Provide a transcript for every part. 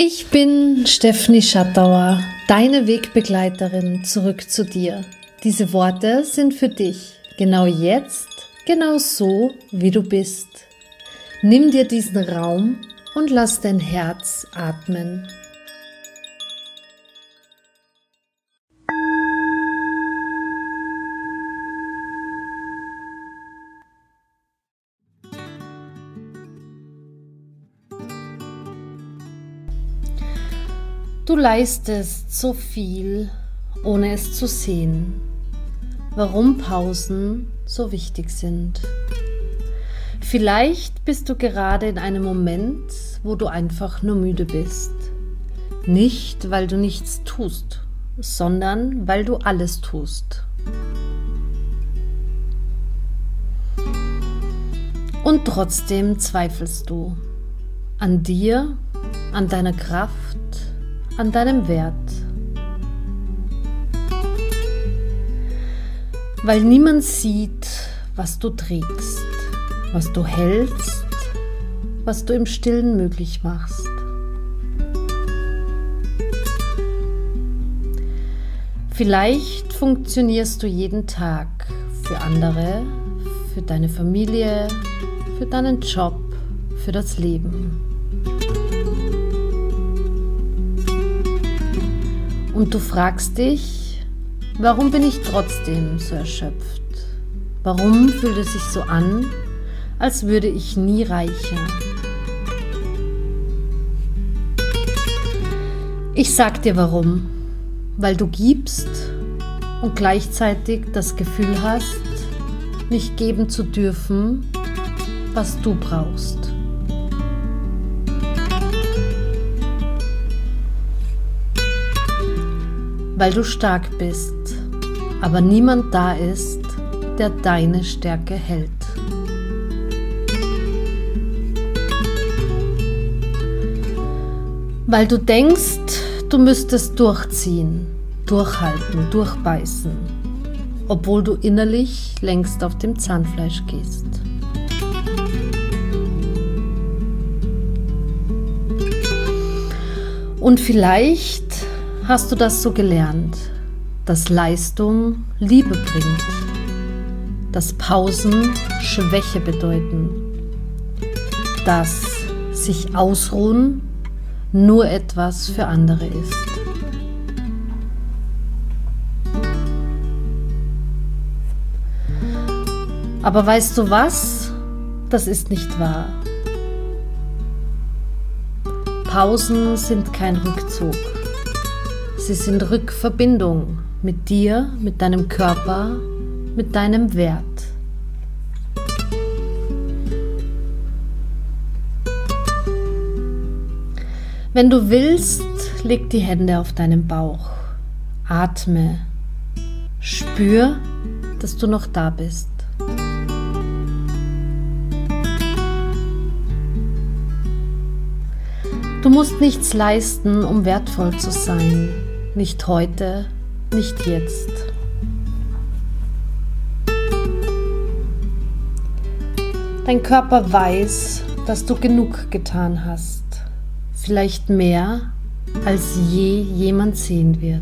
Ich bin Stefanie Schattauer, deine Wegbegleiterin zurück zu dir. Diese Worte sind für dich, genau jetzt, genau so, wie du bist. Nimm dir diesen Raum und lass dein Herz atmen. Du leistest so viel, ohne es zu sehen. Warum Pausen so wichtig sind. Vielleicht bist du gerade in einem Moment, wo du einfach nur müde bist. Nicht, weil du nichts tust, sondern weil du alles tust. Und trotzdem zweifelst du an dir, an deiner Kraft, an deinem Wert. Weil niemand sieht, was du trägst, was du hältst, was du im Stillen möglich machst. Vielleicht funktionierst du jeden Tag für andere, für deine Familie, für deinen Job, für das Leben. Und du fragst dich, warum bin ich trotzdem so erschöpft? Warum fühlt es sich so an, als würde ich nie reichen? Ich sag dir warum. Weil du gibst und gleichzeitig das Gefühl hast, nicht geben zu dürfen, was du brauchst. Weil du stark bist, aber niemand da ist, der deine Stärke hält. Weil du denkst, du müsstest durchziehen, durchhalten, durchbeißen, obwohl du innerlich längst auf dem Zahnfleisch gehst. Und vielleicht hast du das so gelernt, dass Leistung Liebe bringt, dass Pausen Schwäche bedeuten, dass sich ausruhen nur etwas für andere ist. Aber weißt du was? Das ist nicht wahr. Pausen sind kein Rückzug. Sie sind Rückverbindung mit dir, mit deinem Körper, mit deinem Wert. Wenn du willst, leg die Hände auf deinen Bauch. Atme. Spür, dass du noch da bist. Du musst nichts leisten, um wertvoll zu sein. Nicht heute, nicht jetzt. Dein Körper weiß, dass du genug getan hast. Vielleicht mehr, als je jemand sehen wird.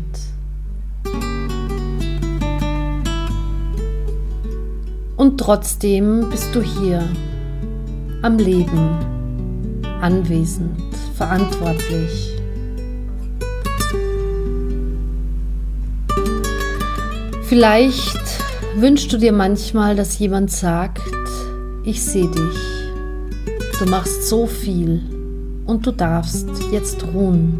Und trotzdem bist du hier, am Leben, anwesend, verantwortlich. Vielleicht wünschst du dir manchmal, dass jemand sagt, ich sehe dich, du machst so viel und du darfst jetzt ruhen.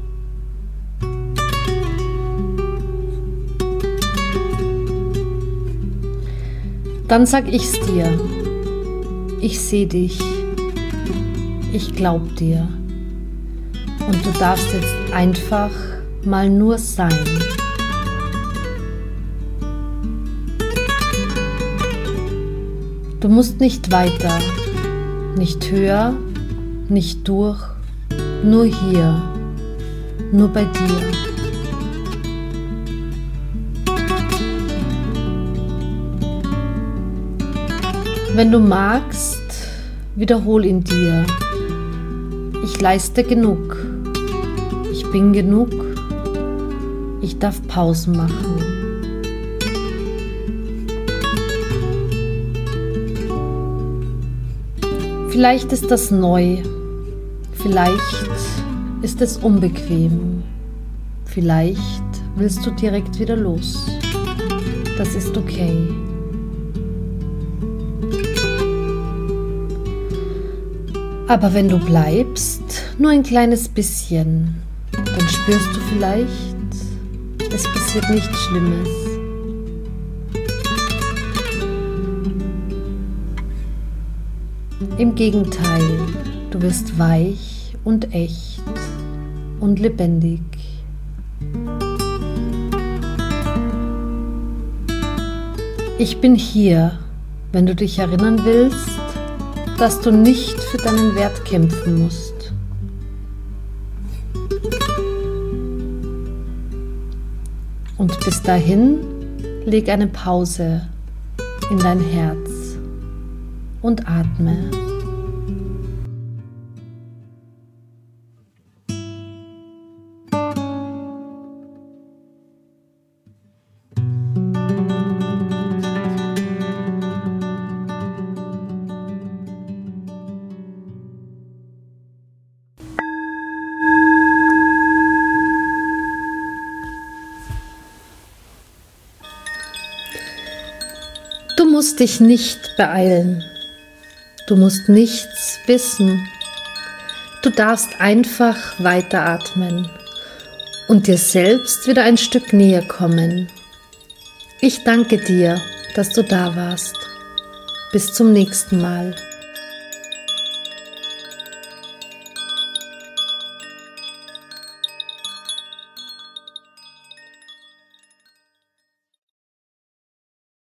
Dann sag ich's dir, ich sehe dich, ich glaub dir und du darfst jetzt einfach mal nur sein. Du musst nicht weiter, nicht höher, nicht durch, nur hier, nur bei dir. Wenn du magst, wiederhol in dir: Ich leiste genug, Ich bin genug. Ich darf Pausen machen. Vielleicht ist das neu. Vielleicht ist es unbequem. Vielleicht willst du direkt wieder los. Das ist okay. Aber wenn du bleibst, nur ein kleines bisschen, dann spürst du vielleicht, es passiert nichts Schlimmes. Im Gegenteil, du wirst weich und echt und lebendig. Ich bin hier, wenn du dich erinnern willst, dass du nicht für deinen Wert kämpfen musst. Und bis dahin leg eine Pause in dein Herz und atme. Du musst dich nicht beeilen. Du musst nichts wissen. Du darfst einfach weiteratmen und dir selbst wieder ein Stück näher kommen. Ich danke dir, dass du da warst. Bis zum nächsten Mal.